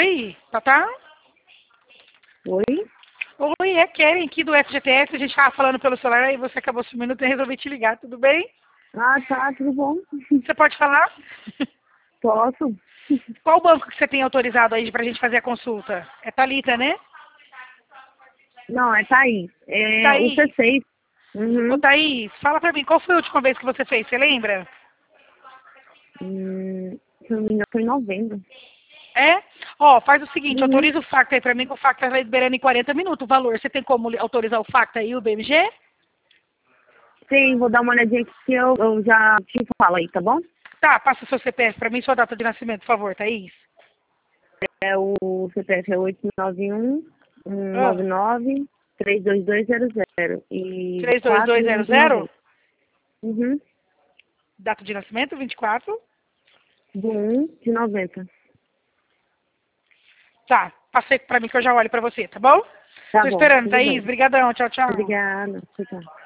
Oi, Tatá? Oi? Oi, é Karen aqui do FGTS. A gente estava falando pelo celular e você acabou sumindo, então eu resolvi te ligar. Tudo bem? Ah, tá, tudo bom? Você pode falar? Posso? Qual banco que você tem autorizado aí pra gente fazer a consulta? É Thalita, né? Não, é Thaís. É o Thaís. C6. Ô, Uhum. Thaís, fala pra mim, qual foi a última vez que você fez? Você lembra? Se eu não me engano, foi em novembro. É? Ó, faz o seguinte, Uhum. autoriza o FACTA aí pra mim, que o FACTA vai liberando em 40 minutos o valor. Você tem como autorizar o FACTA aí, o BMG? Sim, vou dar uma olhadinha aqui que eu já te falo aí, tá bom? Tá, passa seu CPF pra mim e sua data de nascimento, por favor, Thaís. É o CPF é 891 Ah, 199 32200 e 4 de 32200? 90. Uhum. Data de nascimento, 24. Do 1 de 90. Tá, passei pra mim que eu já olho pra você, tá bom? Tá Tô bom, esperando, tudo Thaís. bem. Brigadão, tchau, tchau. Obrigada. Tchau, tchau.